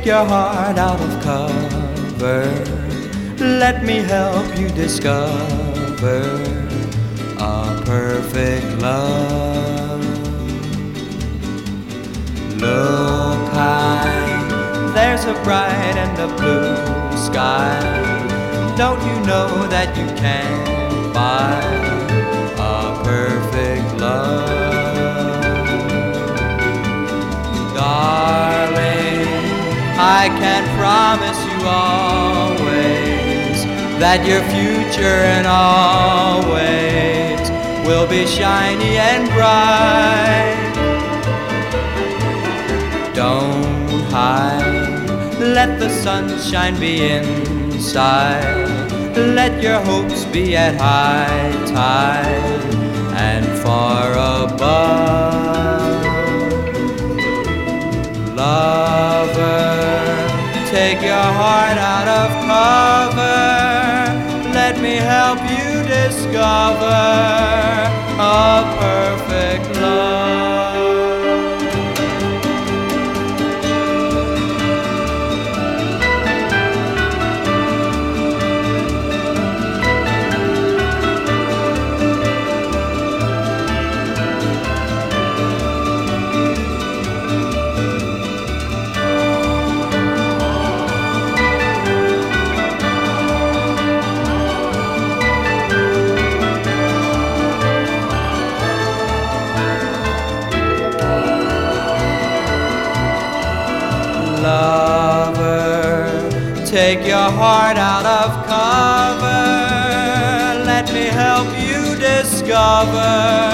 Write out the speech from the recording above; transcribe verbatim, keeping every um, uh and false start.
Take your heart out of cover. Let me help you discover a perfect love. Look high, there's a bright and a blue sky. Don't you know that you can buy a perfect love? Darling, I can promise you always that your future and always will be shiny and bright. Don't hide, let the sunshine be inside. Let your hopes be at high tide and far above. Lover, take your heart out of cover. Let me help you discover a perfect love. Lover, take your heart out of cover. Let me help you discover